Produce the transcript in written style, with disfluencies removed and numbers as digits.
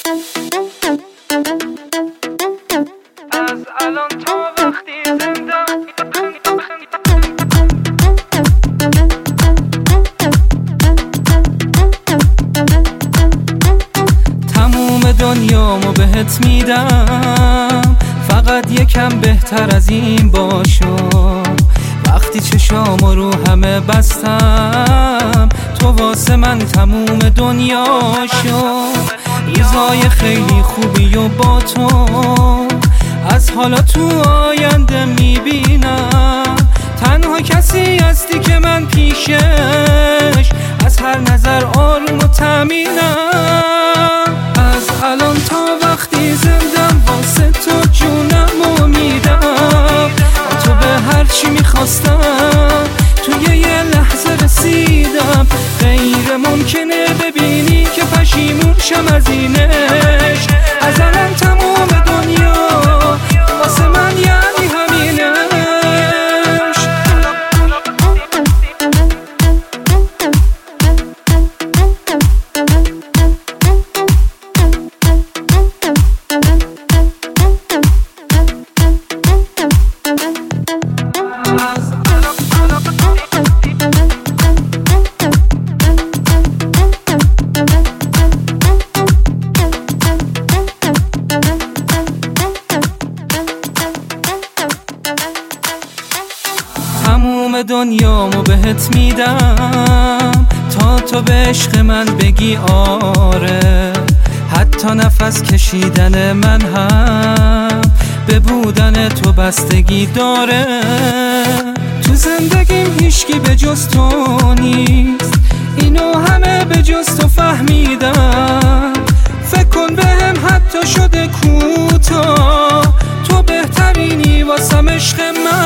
از الان تا وقتی زنده تموم دنیامو بهت میدم، فقط یکم بهتر از این باشو. وقتی چشامو رو همه بستم، تو واسه من تموم دنیا شو. روزای خیلی خوبی و با تو از حالا تو آینده میبینم. تنها کسی هستی که من پیشش از هر نظر آروم و تامینم. از الان تا وقتی زندم واسه تو جونمو میدم. تو به هر چی میخواستم توی یه لحظه رسیدم. غیر ممکنه ببینی که پشیمون شم از اینش. از الان تموم دنیا واسه من یعنی همینش. تموم دنیامو بهت میدم تا تو به عشق من بگی آره. حتی نفس کشیدن من هم به بودن تو بستگی داره. تو زندگیم هیچکی به جز تو نیست، اینو همه به جز تو فهمیدم. فکر کن بهم حتی شده کوتاه، تو بهترینی واسم عشق من.